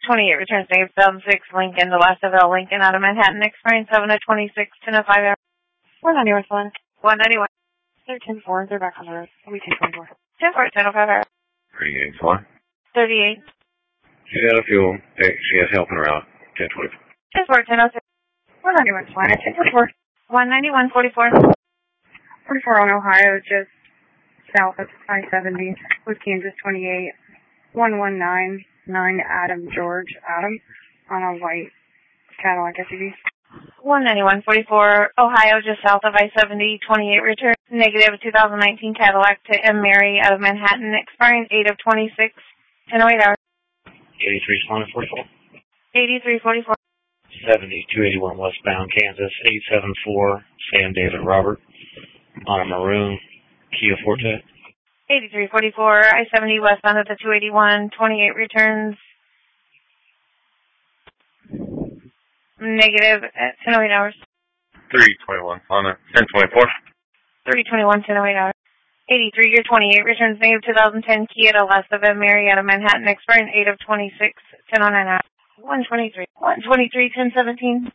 28 returns negative 2006 Lincoln, the last of L Lincoln out of Manhattan, expiring 7 of 26, 10 of 5 hours. 191 1. 191. They're 10-4. They're back on the road. We take 24. 10-4, 10 of 5 hours. 38 4. 38. She's out of fuel. She has helping her out. 10-24. 10-4, 10 of 6. 191 1. 10-4. 191, 44. 44 on Ohio, just south of I-70 with Kansas 28. 1199 Adam George Adam on a white Cadillac SUV. 191, 44. Ohio, just south of I-70, 28 returns negative 2019 Cadillac to M. Mary out of Manhattan, expiring 8 of 26, 10 of 8 hours. 83 Sonic 44. 83, 44. 7281 westbound Kansas, 874 Sam David Robert on a maroon Kia Forte. 83, 44. I-70 westbound at the 281, 28 returns negative at 10 of 8 hours. 321 on a 1024. 321, 10 of 8 hours. 83, year 28 returns negative 2010 Kia to last of M. Mary out of Manhattan, expiring 8 of 26, 10 on 9 hours. 123, 123, 1017.